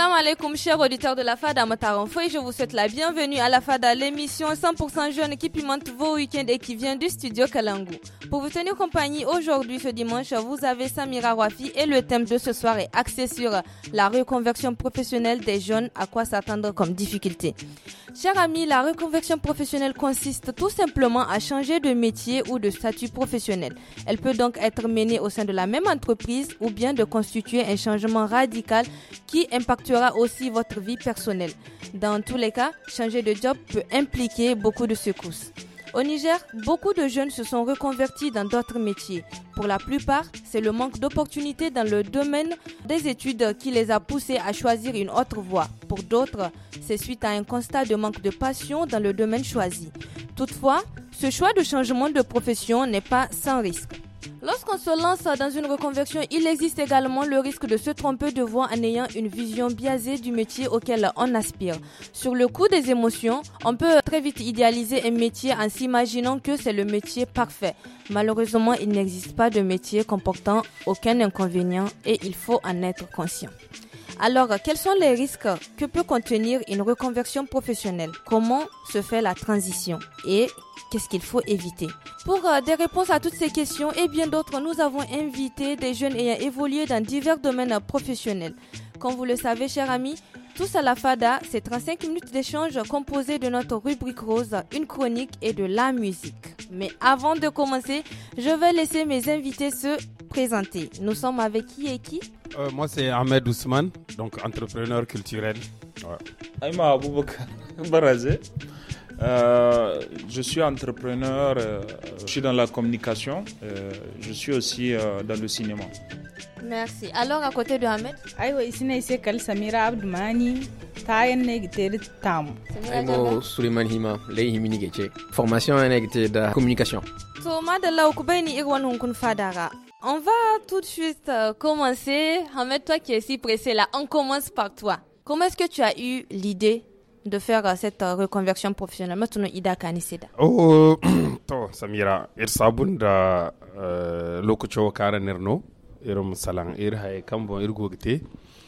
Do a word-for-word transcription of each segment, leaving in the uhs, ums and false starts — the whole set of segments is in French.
Salam alaikum, chers auditeurs de la Fada Mataron Foy, je vous souhaite la bienvenue à la Fada, l'émission cent pour cent jeune qui pimente vos week-ends et qui vient du studio Kalangu. Pour vous tenir compagnie aujourd'hui, ce dimanche, vous avez Samira Wafi et le thème de ce soir est axé sur la reconversion professionnelle des jeunes, à quoi s'attendre comme difficulté. Chers amis, la reconversion professionnelle consiste tout simplement à changer de métier ou de statut professionnel. Elle peut donc être menée au sein de la même entreprise ou bien de constituer un changement radical qui impactera aussi votre vie personnelle. Dans tous les cas, changer de job peut impliquer beaucoup de secousses. Au Niger, beaucoup de jeunes se sont reconvertis dans d'autres métiers. Pour la plupart, c'est le manque d'opportunités dans le domaine des études qui les a poussés à choisir une autre voie. Pour d'autres, c'est suite à un constat de manque de passion dans le domaine choisi. Toutefois, ce choix de changement de profession n'est pas sans risque. Lorsqu'on se lance dans une reconversion, il existe également le risque de se tromper de voie en ayant une vision biaisée du métier auquel on aspire. Sur le coup des émotions, on peut très vite idéaliser un métier en s'imaginant que c'est le métier parfait. Malheureusement, il n'existe pas de métier comportant aucun inconvénient et il faut en être conscient. Alors, quels sont les risques que peut contenir une reconversion professionnelle? Comment se fait la transition? Et qu'est-ce qu'il faut éviter? Pour euh, des réponses à toutes ces questions et bien d'autres, nous avons invité des jeunes ayant évolué dans divers domaines professionnels. Comme vous le savez, chers amis, Tous à la Fada, c'est trente-cinq minutes d'échange composées de notre rubrique rose, une chronique et de la musique. Mais avant de commencer, je vais laisser mes invités se présenter. Nous sommes avec qui et qui? Euh, moi, c'est Ahmed Ousmane, donc entrepreneur culturel. Ouais. Aïma Aboubakar Barazé. Euh, je suis entrepreneur, euh, je suis dans la communication, euh, je suis aussi euh, dans le cinéma. Merci. Alors, à côté de Ahmed? Aïwa, ici, c'est Kal Samira Abdoumani, Tayen Negité Tam. Aïmo Suleiman Hima, Lei Himini Geche. Formation Negité de communication. Thomas de la Okubaini Irwan Hunkun Fadara. On va tout de suite euh, commencer. Ahmed, toi qui es si pressé là, on commence par toi. Comment est-ce que tu as eu l'idée de faire uh, cette uh, reconversion professionnelle? Maintenant, Ida Kaniseda. Oh, to Samira, ir sabun da uh, lokaco kara nerno, irum salang ir hay kambo ir gogte.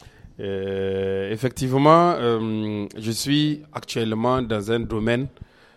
Euh, effectivement, euh, je suis actuellement dans un domaine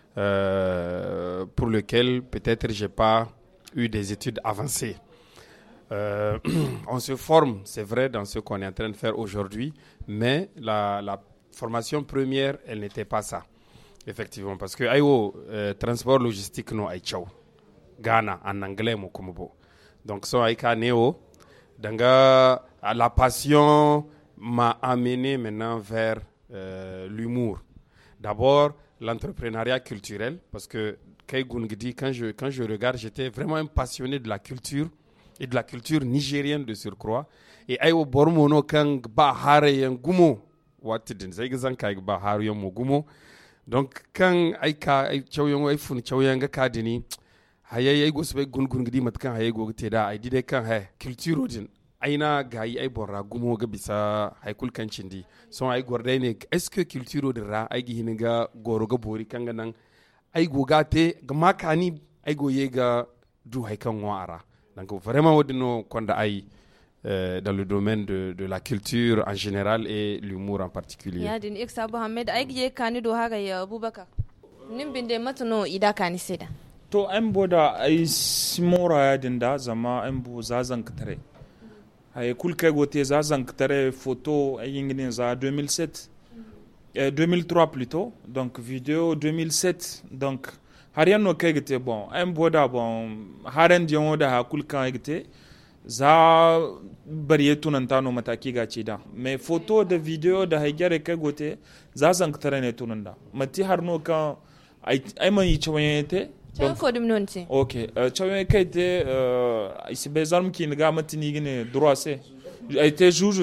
euh, pour lequel peut-être j'ai pas eu des études avancées. Euh, on se forme, c'est vrai, dans ce qu'on est en train de faire aujourd'hui, mais la, la formation première, elle n'était pas ça, effectivement, parce que ayo euh, transport logistique no ay chaw Ghana en anglais mo kumbo. Donc so ay ka neo danga la passion m'a amené maintenant vers euh, l'humour. D'abord l'entrepreneuriat culturel, parce que kay gungdi quand je quand je regarde, j'étais vraiment un passionné de la culture et de la culture nigérienne de surcroît. Et ayo bormono kang ba hare yang gumo watidin zai gizan ka ba har yan mugumo. Donc kan ai ka ai chawyon ai fun chawyon ga kadini hayay ai gosbe gungun gidi mat kan hayay go te da ai dide kan hay culture din aina gayi ai borra gumo ga bisa hay kulkan cindi so ai gordai ne est-ce que culture din ra ai gi hiniga goro ga bori kan ga nan ai go gate ga makani ai go ye ga du hay kan wara. Donc vraiment wodino konda ai Euh, dans le domaine de, de la culture en général et l'humour en particulier. Yadin Iksa Mohamed aigye kani do haga ya Abubakar. Nimbinde matuno ida kani seda. To an boda ai simora yadin da zama an bu zazan katare. Ay kulka gote zazan katare photo ay yingine za deux mille sept euh, deux mille trois plutôt, donc vidéo deux mille sept, donc harian no kegete bon an boda bon haran dion da ha kulka egete za bariye tunanta no mataki ga ce da mai foto da video da haigare kai gote za zan tare ne tunanda mati har no kan ai man yi chawaye te donc ko dum nonti okay chawaye kai te ai se bezarm ki nga mati ni gine droit c'est ai te juge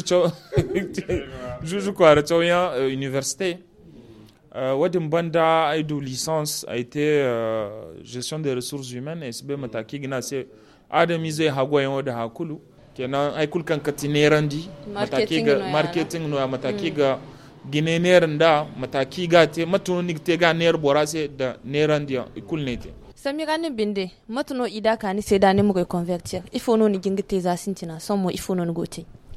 juge ko ara chawaye université wadin banda ai do licence a été gestion des ressources humaines et c'est mataki gina c'est adami zai hagwayen da hakulu kenan ai kulkan katinerandi mataki ga marketing no mataki ga gineneran da mataki ga te matuno te ga ner borase da nerandi ikul nete Samira ne binde matuno ida kani seda ne mu reconvertir il faut no ni gingite za sintina somo il faut no gote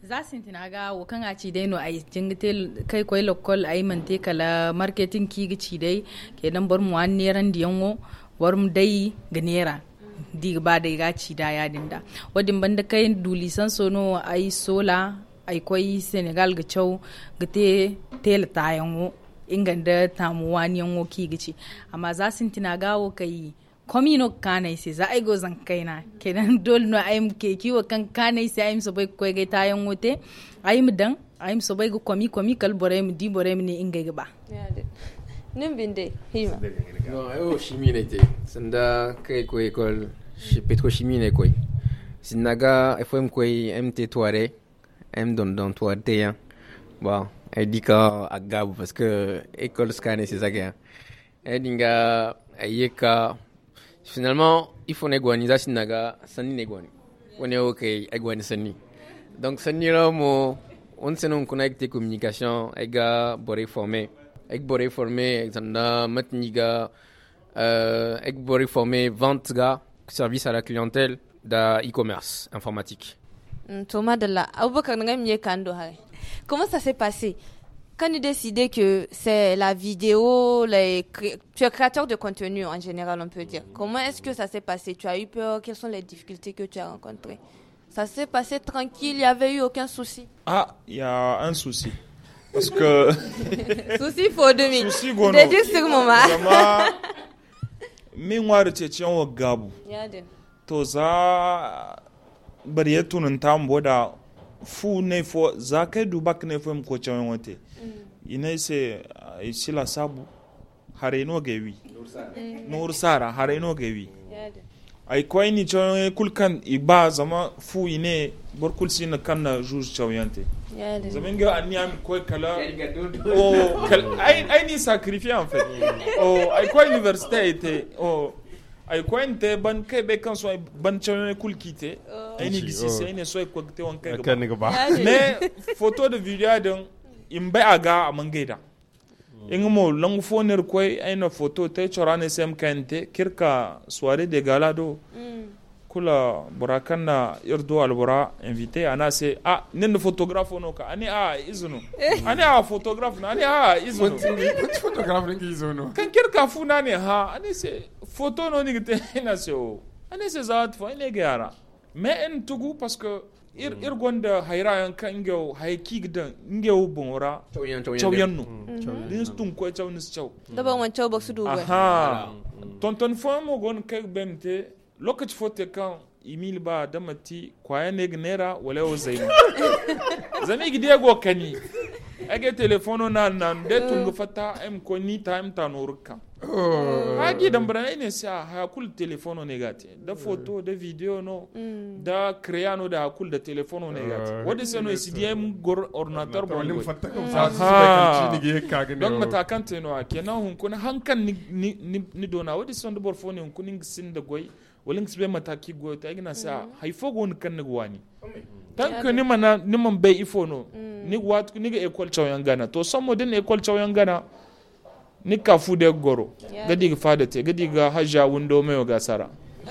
za su tinaga wo kan a ci dai no ai jingite kai koi lokol ai mante kala marketing ki gi dai kenan bar mu an neran diyanwo war mu dai ganera di ba dai ga ci da ya dinda wadin banda kai duli san sono ai sola ai koi Senegal ga chau gite tel tayanwo inganda tamuwa ni yanwo ki gi amma za su tinaga wo kai komi no kanai sai za a go zan kaina kenan dole no ayim ke kiwo kan kanai sai ayim so bai ko ga tayan wote ayim dan ayim so bai go komi komi kal bore mi di bore mi ne inga ba nim binde hima no ayo chimie ne te sanda kai ko école pétrochimie ne ko sinaga fm ko mt toare m don don toare te ya bon elle dit ka agabu parce que école scanner c'est ça que elle dinga ayeka. Finalement, il faut négocier ça sinaga sani négocier. On est ok négocier sani. Donc sani là mo on se non connecte communication ega boré formé. Eg boré formé exanda matniga euh eg boré formé vente ga service à la clientèle da e-commerce informatique. Thomas de la Abubakar ngam ye kando hay. Comment ça s'est passé? Quand tu décides que c'est la vidéo, les... tu es créateur de contenu en général, on peut dire. Comment est-ce que ça s'est passé? Tu as eu peur? Quelles sont les difficultés que tu as rencontrées? Ça s'est passé tranquille, il n'y avait eu aucun souci? Ah, il y a un souci. Parce que... souci pour demi. Souci gono. Dédique sur mon ma. Vraiment, mémoire de tchétchon au gabou. Toza... Barietou n'entambo da... fu ne fo za kai duba ne fo ko cewa wate ina se isi la sabu hare no gewi no ursara hare no gewi ai ko ni cewa kulkan iba zama fu ine borkul sin kan na juge cewante zaman ga an yam ko kala o ai ai ni sacrifier en fait o ai ko université était o ay kwente ban kai be kan so ban cewa kulkite ai ni gisi sai ne so ko te won kai ga mais photo de vidéo don imbe aga amangaida ingmo lang foner koy ay na photo te chorane sem kante kirka soirée de galado kula burakan na irdo albura invité ana se ah nen photographe no ka ani ah izunu ani ah photographe na ani ah izunu photographe ni izunu kan kirka funa ne ha ani se photo no ni te na se o ani se zat fo ine gara mais en tugu parce que ir ir gonda hayra yan kan ngew hay kigda ngew bonora chawyan no din stun ko chawnis chaw daba wan chaw baksu du aha tonton fo mo gon kay bemte lokaci fote kan imil ba da mati kwaya ne gnera wala o zainu zami gide go kani age telefono na nan de tungu fata em ko ni time ta norka ha gi dambra ne sa ha kul telefono ne gate da photo da video no da creano da kul da telefono ne gate wadi seno cdm gor ordinateur bon lim fatta ko sa su kan ci ni ge kagane donc mata kan te no kenan hun kun hankan ni ni dona wadi son da bor fone hun kun sin da goy walin sibe mataki go ta igina sa haifo go ni kan gwani tanka ni mana ni man bai ifo no ni wat ni ga école chaw gana to sommo den école chaw gana ni ka fu de goro gadi ga fada te gadi ga haja windo mai ga sara.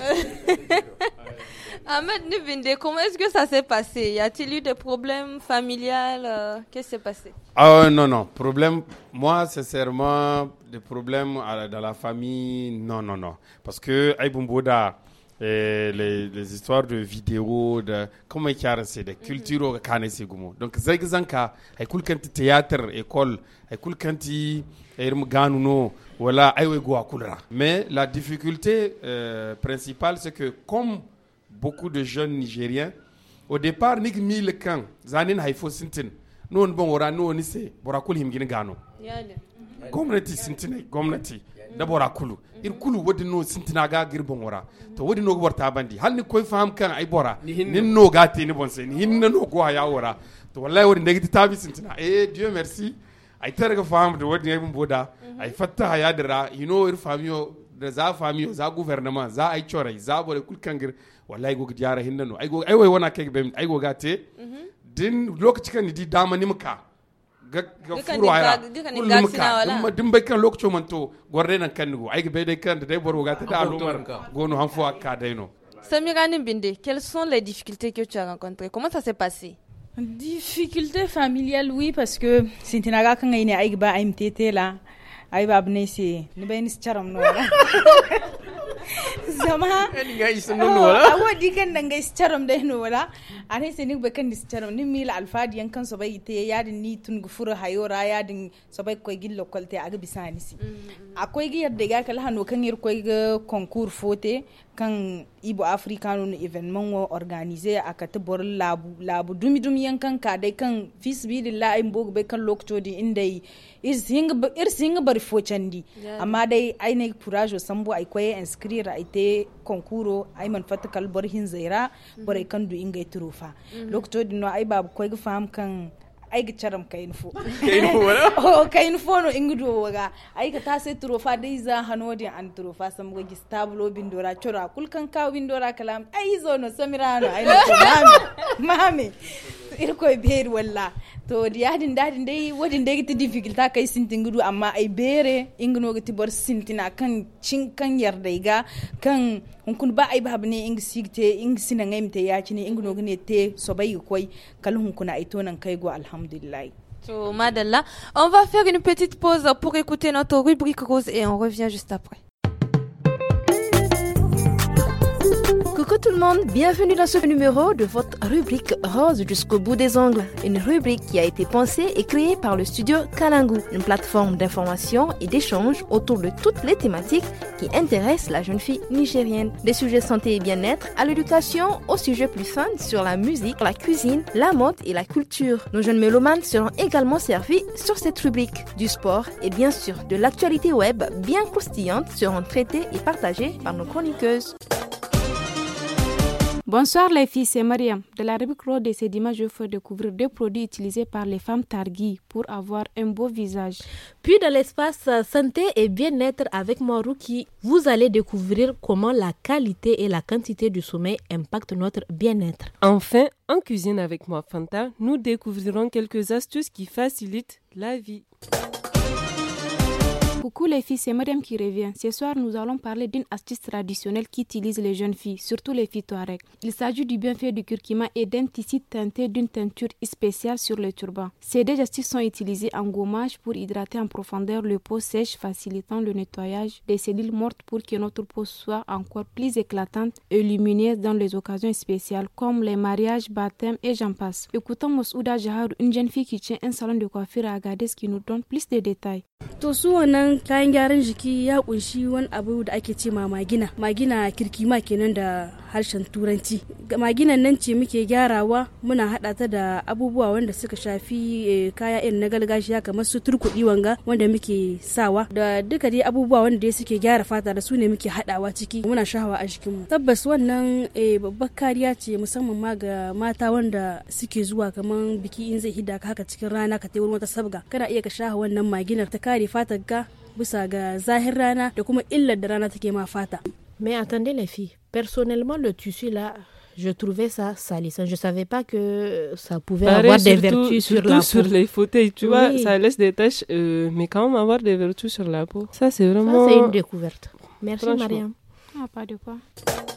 Ahmed Nibinde, comment est-ce que ça s'est passé? Y a-t-il eu des problèmes familiales? euh, Qu'est-ce qui s'est passé? Ah non, non. Problème, moi, sincèrement, des problèmes à, dans la famille, non, non, non. Parce que, Aïboumboda, les, les histoires de vidéos, de comment il y a de culture, mm-hmm. Donc, Zagzanka, Aïkoul Kanti théâtre, école, Aïkoul Kanti, Aïrmganuno, voilà, Aïwego Akoulra. Mais la difficulté euh, principale, c'est que comme beaucoup de jeunes Nigériens, au départ, nig mille kan, zanin haifo sintin, non bon ora no ni se, borakul himgin gano. Gomnati sintin, gomnati, da borakulu. Ir kulu wodi no sintina ga gir bon ora. To wodi no warta bandi. Hal ni koy faham kan ay bora. Nin no gati ni bonse, ni hinna no go ya ora. To wallahi wodi ndegi tabi sintina. Eh Dieu merci. Ay terga faham de wodi ay boda. Ay fatta haya dira, you know ir famio da za famio za gouvernement za ay choray za bore kul kangir wallahi go diara hinna no ay go ay way wona kek be ay go gate din lokaci kan di dama nimka ga ga furo ayra kullum ka dum dim bay kan lokaci man to gorde nan kan go ay be dai kan dai boro gate da alumar gono hanfo akka dai no. Samira Nibinde, quelles sont les difficultés que tu as rencontrées? Comment ça s'est passé? Difficulté familiale, oui, parce que si tu n'as pas de aïe ba aïe mtété là, aïe ba abné c'est, ne ben is charam no. Zama. Ni ga is no wala. Awo dikan danga is charam dai no wala. Ane se ni bekan is charam ni mil alfadi yan kan so bai te yadin ni tun gufura hayora yadin so bai koy gil lokalte aga bisani si. Akoy gi yadda ga kala hano kan yir koy ga concours fote kan ibo africano no evenement wo organiser akata bor labu labu dumi dumi yankan ka dai kan fisbillah in bog be kan lokto di indai ir singa ir singa bar fo candi amma dai ai ne courage sambo ai koy inscrire ai te concours ai man fatakal bor hin zaira bor ai kan du ingai turufa lokto di no ai babu koy ga fam kan ai ga charam kayin fo kayin fo wala oh kayin fo no ingudo waga ai ka ta sai turofa dai za hanodi an turofa sam go gi stablo bindora chora kulkan ka bindora kalam ai zo no samirano ai no mami mami ir ko beer walla to diadin dadin dai wadin dai ta difficulty kai sintin gudu amma ai bere ingno ga tibor sintina kan cin kan yarda ga kan kun ba ai babne ing sigte ing sinan ngaimte ya cini ingno gne te sobai koi kalhun kuna ai tonan kai go alhamdulillah. So madalla, on va faire une petite pause pour écouter notre rubrique rose et on revient juste après. Coucou tout le monde, bienvenue dans ce numéro de votre rubrique Rose jusqu'au bout des ongles. Une rubrique qui a été pensée et créée par le studio Kalangu, une plateforme d'information et d'échange autour de toutes les thématiques qui intéressent la jeune fille nigérienne. Des sujets santé et bien-être à l'éducation, aux sujets plus fun sur la musique, la cuisine, la mode et la culture. Nos jeunes mélomanes seront également servis sur cette rubrique. Du sport et bien sûr de l'actualité web bien croustillante seront traitées et partagées par nos chroniqueuses. Bonsoir les filles, c'est Mariam. De la rubrique Rose de ce dimanche, je fais découvrir deux produits utilisés par les femmes targui pour avoir un beau visage. Puis dans l'espace santé et bien-être avec Marouki, vous allez découvrir comment la qualité et la quantité du sommeil impactent notre bien-être. Enfin, en cuisine avec moi Fanta, nous découvrirons quelques astuces qui facilitent la vie. Coucou les filles, c'est Mariam qui revient. Ce soir, nous allons parler d'une astuce traditionnelle qui utilise les jeunes filles, surtout les filles touareg. Il s'agit du bienfait du curcuma et d'un tissu teinté d'une teinture spéciale sur le turban. Ces deux astuces sont utilisées en gommage pour hydrater en profondeur le peau sèche, facilitant le nettoyage des cellules mortes pour que notre peau soit encore plus éclatante et lumineuse dans les occasions spéciales comme les mariages, baptêmes et j'en passe. Écoutons Mosouda Jahar, une jeune fille qui tient un salon de coiffure à Agadez qui nous donne plus de détails. To su wannan kayan gyaran jiki ya kunshi wani abu da ake ce ma magina magina kirkima kenan da harshen turanci. Maginan nan ce muke gyarawa, muna hada ta da abubuwa wanda suka shafi e, kaya irin na gargajiya kamar su turkudi wanga wanda muke sawa da duka dai abubuwa wanda dai suke gyara fata da su ne muke hadawa ciki muna shahawa a jikinmu. Tabbas wannan e, babbar kariya ce musamman ma ga mata wanda suke zuwa kamar biki in zai hida ka haka cikin rana ka tayi wurin wata sabga kana iya ka shaha wannan maginar ta kare fatar ka bisa ga zahir rana da kuma illar da rana take ma fata. Mais attendez les filles, personnellement le tissu là, je trouvais ça salissant. Je savais pas que ça pouvait Pareil, avoir des surtout, vertus sur la peau. Sur les fauteuils, tu oui. vois, ça laisse des taches, euh, mais quand même avoir des vertus sur la peau. Ça c'est vraiment... Ça c'est une découverte. Merci Mariam. Ah, pas de quoi.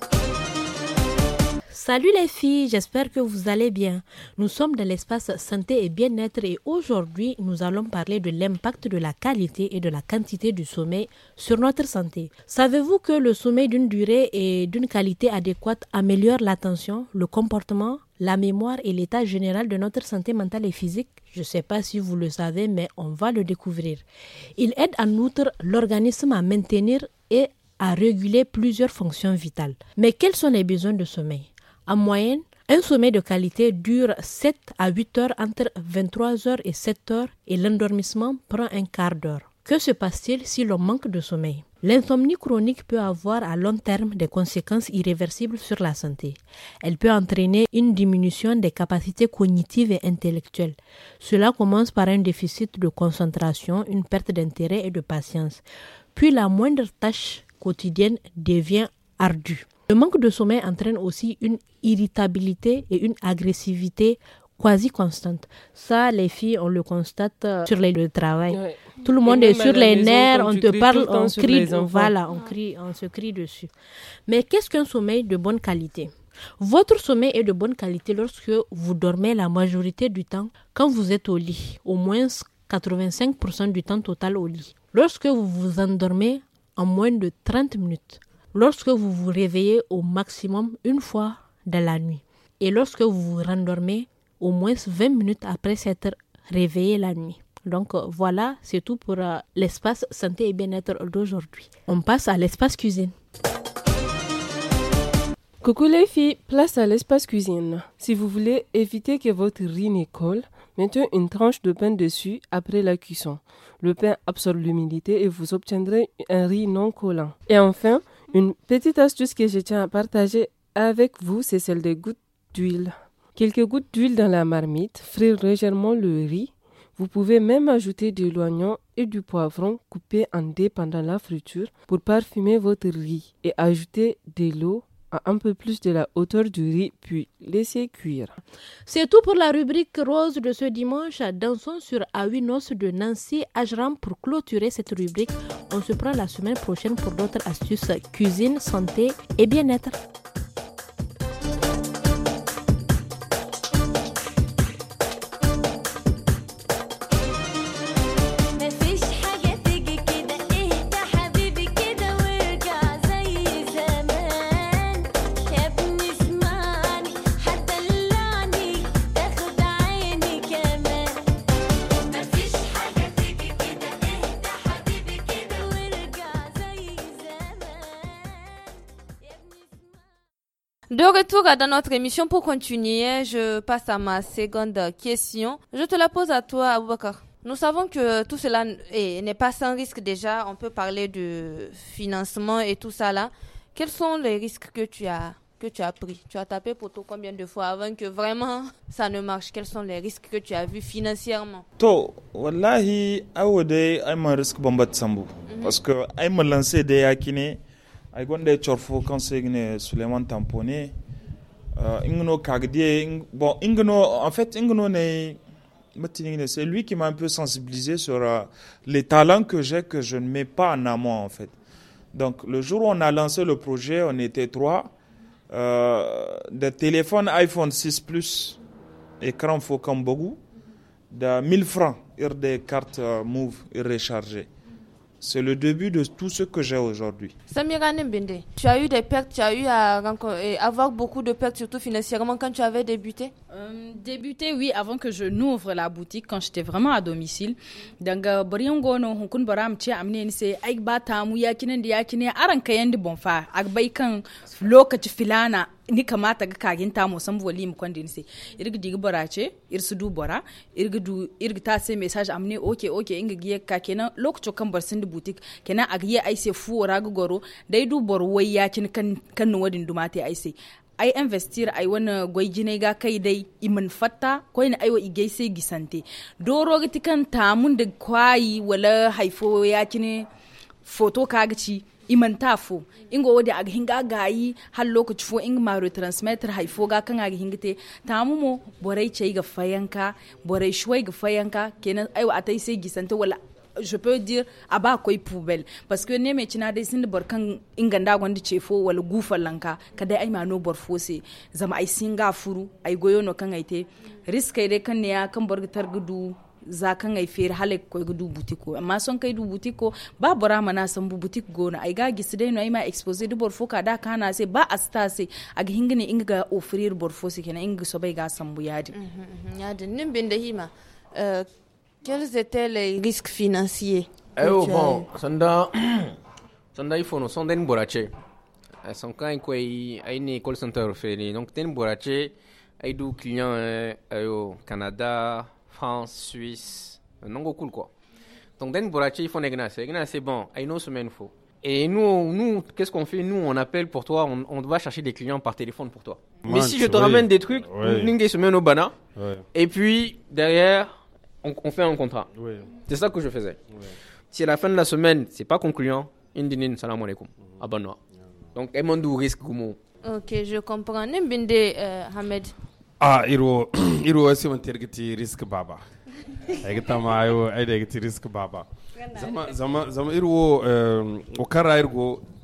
Salut les filles, j'espère que vous allez bien. Nous sommes dans l'espace santé et bien-être et aujourd'hui, nous allons parler de l'impact de la qualité et de la quantité du sommeil sur notre santé. Savez-vous que le sommeil d'une durée et d'une qualité adéquate améliore l'attention, le comportement, la mémoire et l'état général de notre santé mentale et physique? Je ne sais pas si vous le savez, mais on va le découvrir. Il aide en outre l'organisme à maintenir et à réguler plusieurs fonctions vitales. Mais quels sont les besoins de sommeil? En moyenne, un sommeil de qualité dure sept à huit heures entre vingt-trois heures et sept heures et l'endormissement prend un quart d'heure. Que se passe-t-il si l'on manque de sommeil? L'insomnie chronique peut avoir à long terme des conséquences irréversibles sur la santé. Elle peut entraîner une diminution des capacités cognitives et intellectuelles. Cela commence par un déficit de concentration, une perte d'intérêt et de patience. Puis la moindre tâche quotidienne devient ardue. Le manque de sommeil entraîne aussi une irritabilité et une agressivité quasi constante. Ça, les filles, on le constate sur les, le travail. Ouais. Tout le monde est sur les nerfs, on te parle, on crie, voilà, on crie, on se crie dessus. Mais qu'est-ce qu'un sommeil de bonne qualité? Votre sommeil est de bonne qualité lorsque vous dormez la majorité du temps quand vous êtes au lit, au moins quatre-vingt-cinq pour cent du temps total au lit. Lorsque vous vous endormez en moins de trente minutes, lorsque vous vous réveillez au maximum une fois dans la nuit et lorsque vous vous rendormez au moins vingt minutes après s'être réveillé la nuit. Donc euh, voilà, c'est tout pour euh, l'espace santé et bien-être d'aujourd'hui. On passe à l'espace cuisine. Coucou les filles, place à l'espace cuisine. Si vous voulez éviter que votre riz ne colle, mettez une tranche de pain dessus après la cuisson. Le pain absorbe l'humidité et vous obtiendrez un riz non collant. Et enfin, une petite astuce que je tiens à partager avec vous, c'est celle des gouttes d'huile. Quelques gouttes d'huile dans la marmite, frire légèrement le riz. Vous pouvez même ajouter de l'oignon et du poivron coupé en dés pendant la friture pour parfumer votre riz et ajouter de l'eau à un peu plus de la hauteur du riz puis laisser cuire. C'est tout pour la rubrique rose de ce dimanche. Dansons sur Awinos de Nancy Ajram pour clôturer cette rubrique. On se prend la semaine prochaine pour d'autres astuces cuisine, santé et bien-être. De retour dans notre émission, pour continuer, je passe à ma seconde question. Je te la pose à toi, Aboubakar. Nous savons que tout cela est, n'est pas sans risque déjà. On peut parler de financement et tout ça là. Quels sont les risques que tu as, que tu as pris? Tu as tapé poteau combien de fois avant que vraiment ça ne marche? Quels sont les risques que tu as vus financièrement? To, wallahi, awode ay un risque bombat sambu. Parce que ay me lancer de yakine. Ay gonde chorfo kan segne Suleiman Tamponé euh ingno kagdie bon ingno en fait ingno ne c'est lui qui m'a un peu sensibilisé sur euh, les talents que j'ai que je ne mets pas en amont en fait. Donc le jour où on a lancé le projet, on était trois euh de téléphone iPhone six plus écran faux comme beaucoup de mille francs et des cartes euh, Move et rechargées. C'est le début de tout ce que j'ai aujourd'hui. Samira Nembende, tu as eu des pertes, tu as eu à avoir beaucoup de pertes, surtout financièrement, quand tu avais débuté? euh, Débuté, oui, avant que je n'ouvre la boutique, quand j'étais vraiment à domicile. Donc, Boriongo, no, Hukun Baram, Tia, Amine, c'est Aigbata, Mouyakine, Diakine, Arankayen de Bonfa, Agbaikan, Lokat Filana. Ni kamata ga kagin ta mo san volume kwandin se irga diga borace irsu du bora irga du irga ta sai message amne okay okay inga giye ka kenan lokacin kan bar sun da boutique kenan a giye ai sai fu raga goro dai du bor wai ya kin kan kan wadin dumate ai sai ai investir ai wana goyjine ga kai dai iman fatta ko ni ai wa igei sai gisante doro ga tikan ta mun da kwai wala haifo ya kine photo kaga ci imanta fo ingo wodi ag hinga gayi hal lokaci fo ing ma retransmitter haifo ga kan ag hingite tamu mo borai cey ga fayanka borai shwai ga fayanka kenan aiwa atai sai gisante wala je peux dire aba koy poubelle parce que ne me cina dai sin bor kan inganda gondi cefo wala gufalanka kada ai ma no bor fose zama ai singa furu ai goyo no kan aite risk dai kan ne ya kan bor targudu za kan ai fer halek ko gudu butiko amma son kai du butiko ba bora mana san bu butik gona ai ga gisi dai no ai ma expose du bor foka da kana sai ba asta sai ag hingine inga offrir bor fosi kenan inga so bai ga san bu yadi yadi nin bin da hima euh quels étaient les risques financiers? Eh oh, bon, sanda sanda il faut no sonden borache son kan ko ai ni call center feri donc ten borache ai du client au Canada, France, Suisse, non cool quoi. Donc den borache il faut négnacer, c'est bon, ai no semaine faut. Et nous, nous, qu'est-ce qu'on fait? Nous, on appelle pour toi, on, on va chercher des clients par téléphone pour toi. Man, mais si je te oui. ramène des trucs, ningue semaine au bana, et puis derrière, on, on fait un contrat. Oui. C'est ça que je faisais. Oui. Si à la fin de la semaine, c'est pas concluant, indinin salam alaikum, abonne-moi. Donc, emandou risque gumo. Ok, je comprends. Nimbinde euh, Hamed. Ah, iro, iro aussi on tergiti risque baba. Aigata mayo, aigati risque baba. Zama, zama, zama iro, o kara irgo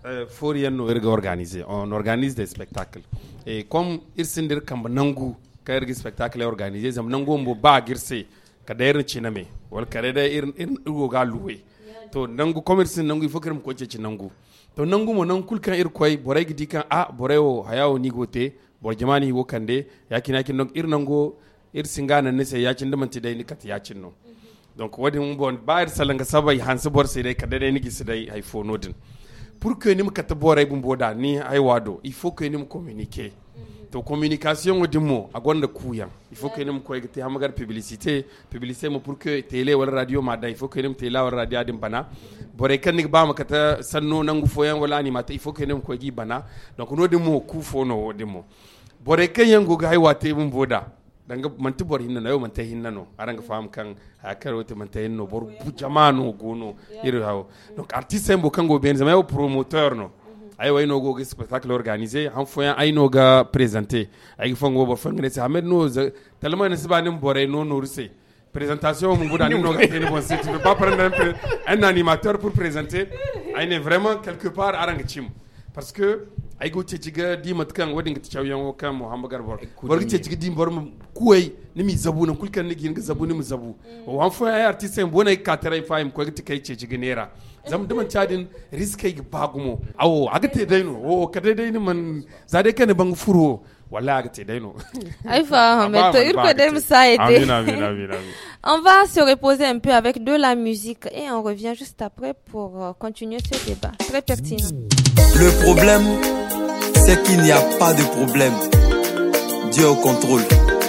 euh, faut rien nous organiser. On organise des spectacles. Et comme il s'indir kamba nangu ka irgi spectacle organisé, zam nangu mbo ba girse ka da irin ciname wal kare da irin irin ugo ga luwe. To nangu commerce nangu il faut que mu ko ci nangu. To nangu mo nan kulkan ir koy boray gidi kan a borayo hayawo ni gote bor jamani wo kande yakina kin donc ir nango ir singana ne se yacin da manti dai ni kat yacin no. Donc wadi mun bon ba ir salanga sabai hansu bor sai dai kada dai ni gisi dai hay fono din. Pour que ni mkata boray bum boda ni ay wado il faut que ni mu communiquer. To communication wadi mo agonda kuyan il faut que ni mu koy gite hamagar publicité publicité mo pour que télé wala radio ma da il faut que ni mu télé wala radio din bana boray kan ni ba makata sanno nangu foyan wala animata il faut que ni mu koy gi bana donc no de mo ku fono wadi mo boray kan yango ga hay wate bum boda danga manti bor hinna yo manta hinna no aranga fam kan hakar wote manta hinno bor bu jamanu gono iri hawo donc artiste mbo kango ben zama yo promoteur no ay way no go spectacle organisé han foya ay no ga présenter ay fango bor fangene se hamed no tellement ne siba nim boray no no ruse présentation mon boda no ga tene bon c'est tu peux pas prendre un, peu, un animateur pour présenter ay ne vraiment quelque part aranga chim parce que ay go ci ciga di mat kan wadin ta chaw yango kan Muhammad Garbor bor ci ciga di bor kuwai ni mi zabu na kulkan ni gin zabu ni mi zabu o han fa ay artiste en bona ka tare faim ko ti kai ci ciga nera zam duman cadin riske ga bagumo awo aga te dayno o ka dai ni man zade kan bang furo wala aga te dayno ay fa mais to ir ko dem ça aider on va se reposer un peu avec de la musique et on revient juste après pour euh, continuer ce débat très pertinent. Le problème, c'est qu'il n'y a pas de problème. Dieu au contrôle.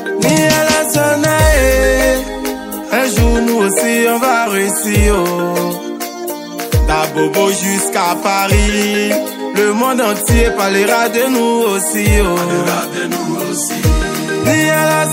Un jour nous aussi on va réussir. D'Abobo jusqu'à Paris, le monde entier parlera de nous aussi. Parlera de nous aussi. Ni à la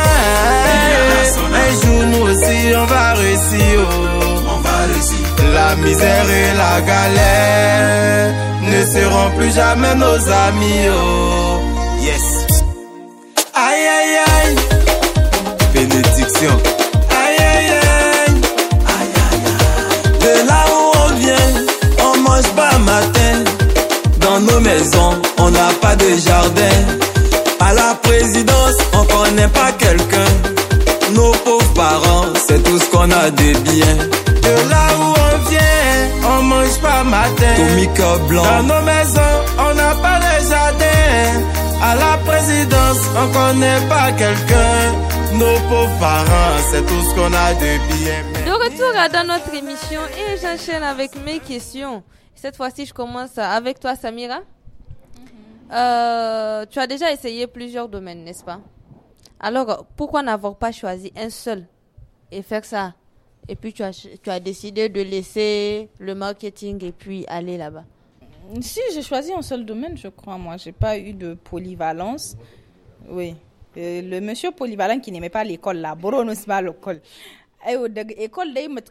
un jour nous aussi on va réussir. On va réussir. La misère et la galère ne seront plus jamais nos amis, oh, yes. Aïe, aïe, aïe, bénédiction. Aïe, aïe, aïe, aïe, aïe, aïe. De là où on vient, on mange pas matin. Dans nos maisons, on n'a pas de jardin. À la présidence, on connaît pas quelqu'un. Nos pauvres parents, c'est tout ce qu'on a de bien. De là où on vient, on mange pas matin. Tomica blanc. Dans nos maisons, on n'a pas de jardin. À la présidence, on connaît pas quelqu'un. Nos pauvres parents, c'est tout ce qu'on a de bien. De retour dans notre émission et j'enchaîne avec mes questions. Cette fois-ci, je commence avec toi, Samira. Mm-hmm. Euh, tu as déjà essayé plusieurs domaines, n'est-ce pas? Alors, pourquoi n'avoir pas choisi un seul et faire ça? Et puis, tu as, tu as décidé de laisser le marketing et puis aller là-bas. Si, j'ai choisi un seul domaine, je crois, moi. Je n'ai pas eu de polyvalence. Oui. Euh, le monsieur polyvalent qui n'aimait pas l'école, là, Boro ne pas l'école. École,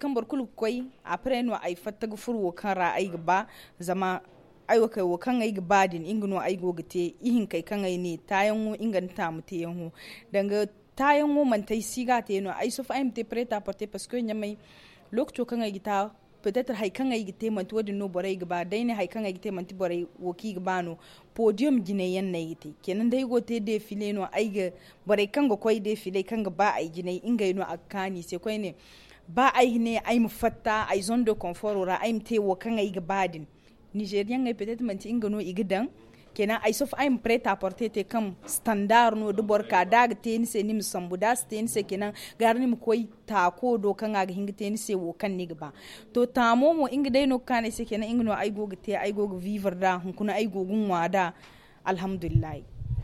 après, nous avons fait un peu de temps. Aiwa kai wo kan ai badin ingino ai gogate ihin kai kan ai ne tayan mu inganta mu te yanhu danga tayan mu man tai siga te no ai so fa im te preta porter parce que nyamai lokto kan ai gita peut-être hay kan ai gite man to no borai gba dai ne hay kan ai gite man ti borai woki gbano podium gine yan ne gite kenan dai gote defile no ai ga borai kan go koi defile kan ga ba ai gine ingai no akani sai koi ne ba ai ne ai mu fatta ai zone de confort ora ai mte wo kan ai gbadin Nigérien est peut-être maintenant ingano igdan kena ay sof ay prêt à porter te comme standard no de borka dag ten se nim sambuda ten se kena garni mu koy ta ko do kan ga hinga ten se wo kan nigba to tamo mo inga dai no kan se kena ingano ay go te ay go vivre da hun kuna ay go gunwa da alhamdulillah.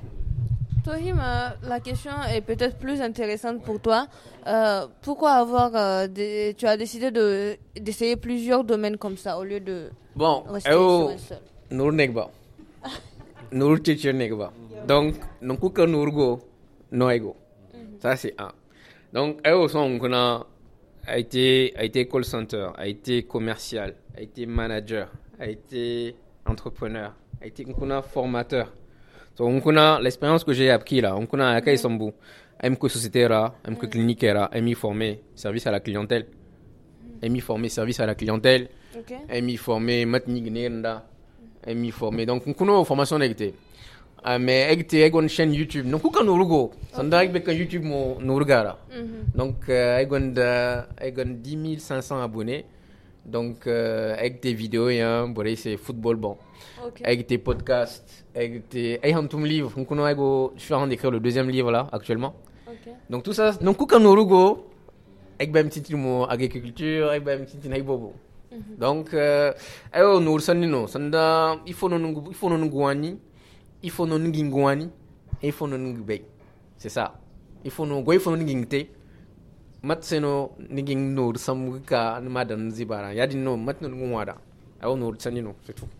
Tohima, la question est peut-être plus intéressante pour toi. Euh, pourquoi avoir euh, des, tu as décidé de d'essayer plusieurs domaines comme ça au lieu de bon, rester sur un seul? Nour negba, nour teacher negba. Donc, non kuka nourgo, no ego. Ça c'est un. Donc, eux sont qu'on a été a été call center, a été commercial, a été manager, a été entrepreneur, a été qu'on a formateur. So, on connaît l'expérience que j'ai appris là, on connaît à Kaïsambu, M que société là, M que clinique là, M I formé service à la clientèle, M I formé service à la clientèle, M I formé matni gnenda, et mi formé donc kuno formation n'était mais egte egon chaîne YouTube donc kuka norugo sanda egbe kan YouTube mo norugara donc egon da egon dix mille cinq cents abonnés donc avec tes vidéos hein bon c'est football bon avec tes podcasts avec tes ay hantum livre kuno ego je suis en train d'écrire le deuxième livre là actuellement donc tout ça donc kuka norugo avec ben petit mo agriculture avec ben petit nay bobo donc ayo nur sanino sanda il faut non il faut non ngwani il faut non ngingwani et il faut non ngbe c'est ça il faut non go il faut non ngingte matseno nging nur samuka madan zibara yadi no matno ngwada ayo nur sanino c'est tout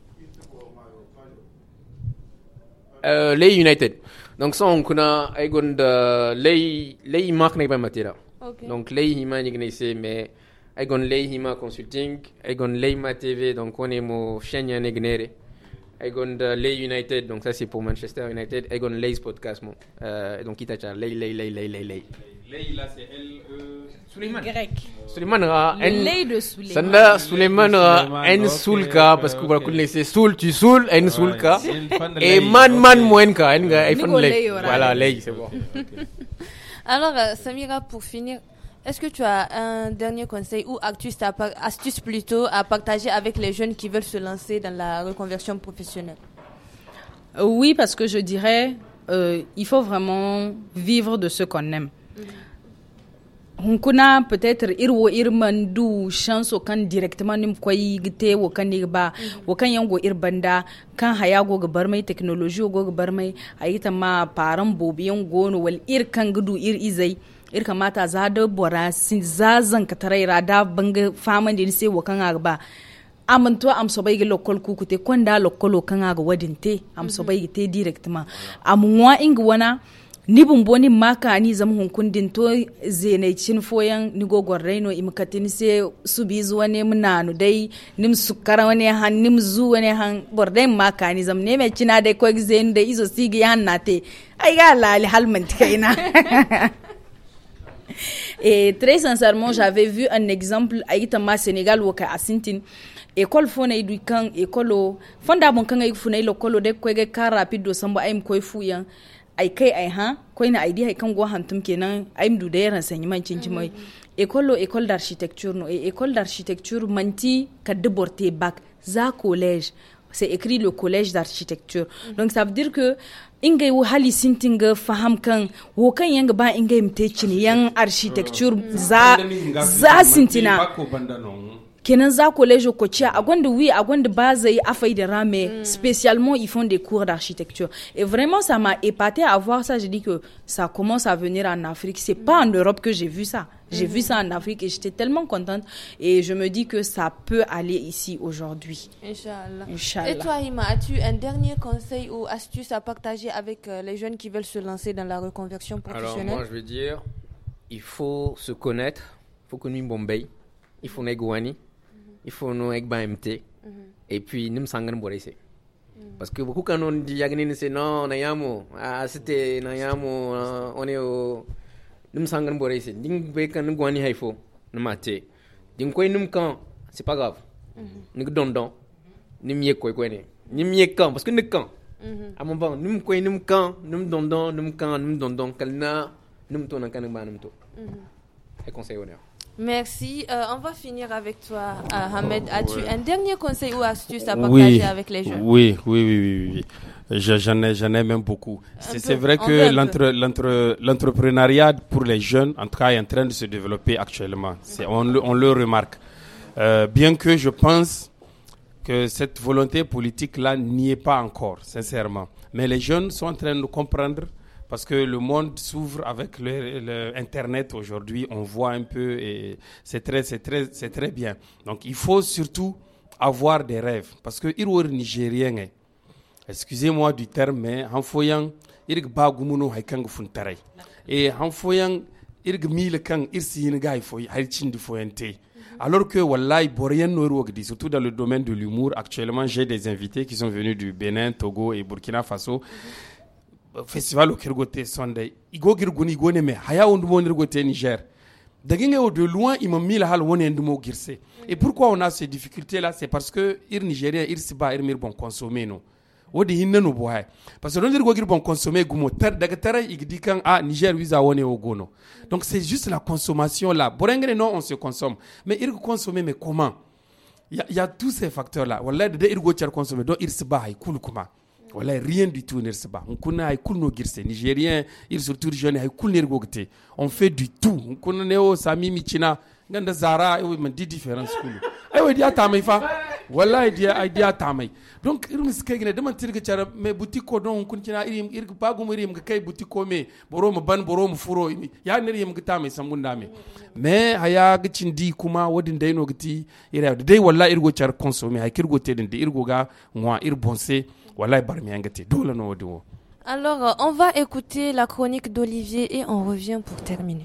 euh les United donc ça on connaît agon de les les marques n'est pas matera donc les hima ni c'est mais agon les hima consulting agon les ma T V donc on est mo chaîne negnere agon de les United donc ça c'est pour Manchester United agon les podcast mon euh donc itacha les les les les les les les là c'est L E Suleiman grec Suleiman ra en lay de Suleiman sanda Suleiman ra en sulka parce que vous connaissez sul tu sul en sulka et man man moenka en ga iPhone lay voilà lay c'est bon. Alors euh, Samira, pour finir, est-ce que tu as un dernier conseil ou astuce, astuce plutôt à partager avec les jeunes qui veulent se lancer dans la reconversion professionnelle? euh, Oui, parce que je dirais euh, il faut vraiment vivre de ce qu'on aime. Hunkuna peut-être irwo irmandu chance kan directement nim koy gite wo kan ba wo kan yango irbanda kan haya go gabar mai technology go gabar mai ayita ma paran bobiyan gono wal ir kan gudu ir izai ir kamata za da bora sin zazan ka taraira da banga faman din sai wo kan ba amanto am so bay lokol kukute konda lokolo kan ga wadinte am so bay gite directement amwa ing wana ni bumboni maka ni zam hunkundin to zene cin foyan ni gogor reino imkatin se subizu wane munanu dai nim sukara wane han nim zu wane han bordai maka ni zam ne me cina dai ko zen da izo sigi han nate ai ga la halman tikaina. Et très sincèrement j'avais vu un exemple aïta ma Sénégal woka asintin école fona idu kan école fonda bon kan ay funa ilo kolo de ko ge car rapide do sambo ay ko fuyan ai kai ai ha ko ina idea ai kan go hantum kenan ai mdu da yaran sanyi man cinci mai école école d'architecture no et école d'architecture manti ka de borté bac za collège c'est écrit le collège d'architecture donc ça veut dire que ingay wo hali sintinga faham kan wo kan yanga ba ingay mte cini yang architecture za za sintina kenan za collège ko cia agonde oui agonde base yi afay de rame spécialement ils font des cours d'architecture et vraiment ça m'a épaté à voir ça. Je dis que ça commence à venir en Afrique, c'est pas en Europe que j'ai vu ça, j'ai vu ça en Afrique et j'étais tellement contente et je me dis que ça peut aller ici aujourd'hui. Inch'Allah. Inch'Allah. Et toi Hima, as-tu un dernier conseil ou astuce à partager avec euh, les jeunes qui veulent se lancer dans la reconversion professionnelle? Alors moi je veux dire, il faut se connaître, il faut connaître Bombay, il faut négouani, il faut nous avec M T et puis nous sangan borese parce que beaucoup quand on dit yagni c'est non nayamo ah c'était nayamo on est au nous sangan borese ding be kan ngwani haifo nous maté ding koy num kan c'est pas grave nous dondon nim yek koy koy ne nim yek kan parce que ne kan à mon bon num koy num kan num dondon num kan num dondon kalna num to nan kan ba num to et conseil honneur. Merci. Euh, on va finir avec toi, euh, Ahmed. As-tu ouais. un dernier conseil ou astuce à partager oui, avec les jeunes? Oui, oui, oui, oui. oui. Je, j'en ai, j'en ai même beaucoup. C'est, c'est vrai que l'entre, l'entre, l'entrepreneuriat pour les jeunes, en tout cas, est en train de se développer actuellement. C'est, on, le, on le remarque. Euh, bien que je pense que cette volonté politique-là n'y est pas encore, sincèrement. Mais les jeunes sont en train de comprendre. Parce que le monde s'ouvre avec le, le Internet aujourd'hui, on voit un peu et c'est très, c'est très, c'est très bien. Donc il faut surtout avoir des rêves. Parce que irwar Nigérien, excusez-moi du terme, mais en foyant, irg bagumuno haikang funtaray. Et en foyant, irg mille kang irsi yinga ifoy haichin du foyente. Alors que wallahi borien norwogdi, surtout dans le domaine de l'humour, actuellement j'ai des invités qui sont venus du Bénin, Togo et Burkina Faso. Festival au Kirgote Sunday. Igo Girguni Goneme, Haya Undwonirgote Niger. Daginga de loin, ils m'ont mis la halle wonen de mo girse. Et pourquoi on a ces difficultés là, c'est parce que ir Nigérien, ir siba, ir mir bon consommer no. Wodi hinna no bohay. Parce que l'on dit que bon consommer gumo ter daga tere igdi kan ah Niger wiza wone ogono. Donc c'est juste la consommation là. Borengene non, on se consomme. Mais ir consommer mais comment? Il y, y a tous ces facteurs là. Wallahi de ir go cher consommer do ir siba hay kul kuma. Wallahi rien du tout nir siba. On kuna hay kul no girse Nigérien, ir surtout jeune hay kul nir gogte. On fait du tout. On kuna neo sami michina nganda zara e me di différence kulu. Ay we dia tamay fa. Wallahi dia ay dia tamay. Donc irum skegene de man tirga cara me boutique ko don kun kina irim irga pagu mu irim ga kay boutique ko me borom ban borom furo ya ne irim ga tamay samgunda me. Mais haya ga cindi kuma wadin dai no gati ira dai wallahi irgo cara consommer hay kirgo tedin de irgo ga ngwa ir bonse wallahi bar mi ngati dole no wodi. Alors euh, on va écouter la chronique d'Olivier et on revient pour terminer.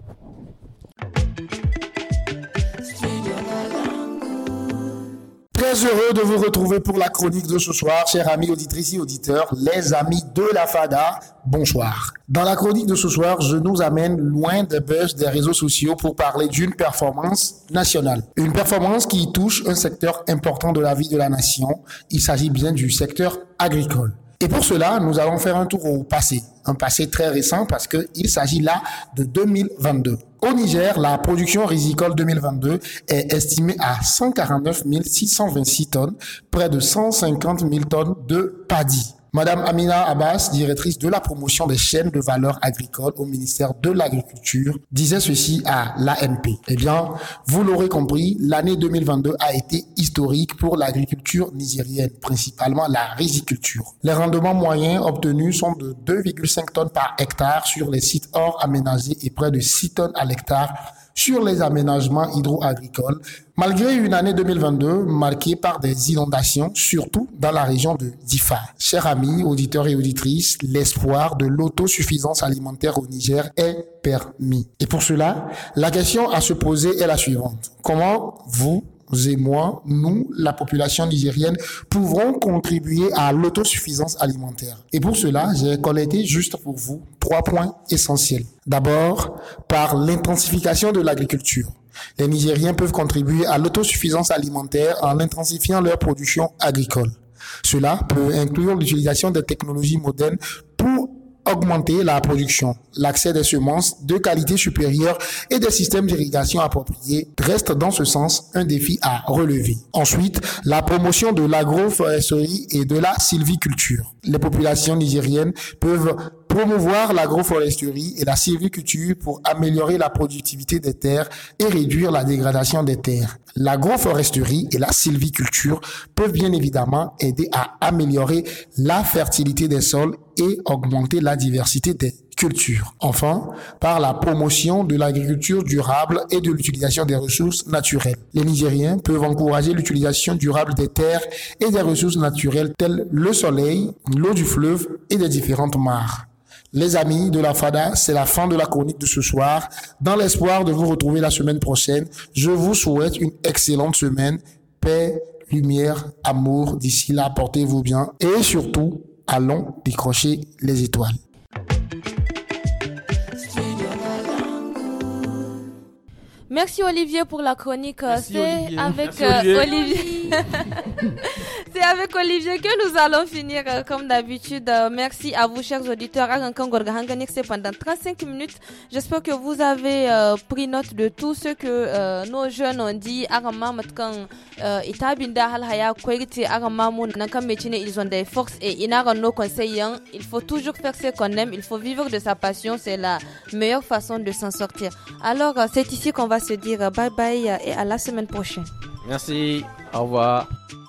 Très heureux de vous retrouver pour la chronique de ce soir, chers amis auditrices et auditeurs, les amis de la Fada, bonsoir. Dans la chronique de ce soir, je nous amène loin des buzz des réseaux sociaux pour parler d'une performance nationale. Une performance qui touche un secteur important de la vie de la nation. Il s'agit bien du secteur agricole. Et pour cela, nous allons faire un tour au passé. Un passé très récent parce qu'il s'agit là de deux mille vingt-deux. Au Niger, la production rizicole deux mille vingt-deux est estimée à cent quarante-neuf mille six cent vingt-six tonnes, près de cent cinquante mille tonnes de paddy. Madame Amina Abbas, directrice de la promotion des chaînes de valeur agricole au ministère de l'Agriculture, disait ceci à l'A N P. Eh bien, vous l'aurez compris, l'année deux mille vingt-deux a été historique pour l'agriculture nigérienne, principalement la riziculture. Les rendements moyens obtenus sont de deux virgule cinq tonnes par hectare sur les sites hors aménagés et près de six tonnes à l'hectare sur les aménagements hydro-agricoles, malgré une année deux mille vingt-deux marquée par des inondations, surtout dans la région de Difa. Chers amis, auditeurs et auditrices, l'espoir de l'autosuffisance alimentaire au Niger est permis. Et pour cela, la question à se poser est la suivante. Comment vous et moi, nous, la population nigérienne, pouvons contribuer à l'autosuffisance alimentaire. Et pour cela, j'ai collecté juste pour vous trois points essentiels. D'abord, par l'intensification de l'agriculture. Les Nigériens peuvent contribuer à l'autosuffisance alimentaire en intensifiant leur production agricole. Cela peut inclure l'utilisation des technologies modernes pour augmenter la production, l'accès des semences de qualité supérieure et des systèmes d'irrigation appropriés reste dans ce sens un défi à relever. Ensuite, la promotion de l'agroforesterie et de la sylviculture. Les populations nigériennes peuvent promouvoir l'agroforesterie et la sylviculture pour améliorer la productivité des terres et réduire la dégradation des terres. L'agroforesterie et la sylviculture peuvent bien évidemment aider à améliorer la fertilité des sols et augmenter la diversité des cultures. Enfin, par la promotion de l'agriculture durable et de l'utilisation des ressources naturelles. Les Nigériens peuvent encourager l'utilisation durable des terres et des ressources naturelles telles le soleil, l'eau du fleuve et des différentes mares. Les amis de la Fada, c'est la fin de la chronique de ce soir. Dans l'espoir de vous retrouver la semaine prochaine, je vous souhaite une excellente semaine. Paix, lumière, amour. D'ici là, portez-vous bien. Et surtout, allons décrocher les étoiles. Merci Olivier pour la chronique. Merci, C'est Olivier. avec Merci, euh, Olivier. Olivier. C'est avec Olivier que nous allons finir euh, comme d'habitude. Euh, merci à vous chers auditeurs. C'est pendant trente-cinq minutes. J'espère que vous avez euh, pris note de tout ce que euh, nos jeunes ont dit. Ils ont des forces et nos conseils. Il faut toujours faire ce qu'on aime. Il faut vivre de sa passion. C'est la meilleure façon de s'en sortir. Alors euh, c'est ici qu'on va se dire bye bye et à la semaine prochaine. Merci, au revoir.